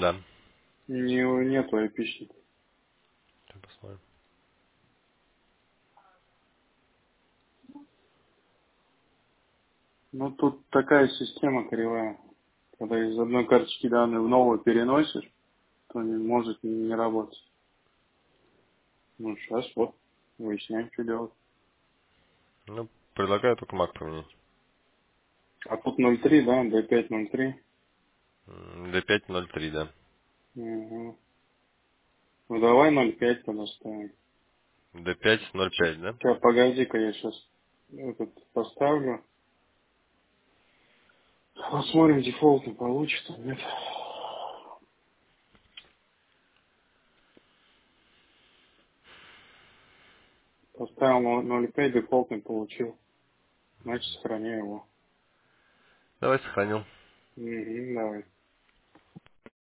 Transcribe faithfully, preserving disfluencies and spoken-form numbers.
Да. Не, нету айпишника. Сейчас посмотрим. Ну, тут такая система кривая. Когда из одной карточки данные в новую переносишь, то не может не, не работать. Ну, сейчас вот, выясняем, что делать. Ну, предлагаю только Mac поменять. А тут ноль три, да, д пять ноль три. М, ди пять ноль три, да. Угу. Ну, давай ноль пять тогда ставим. ди пять ноль пять, да? Сейчас, погоди-ка, я сейчас этот поставлю. Посмотрим, дефолт не получится, нет. Поставил ноль ноль пять, дефолт не получил. Значит, сохраняю его. Давай сохранил. Угу, давай.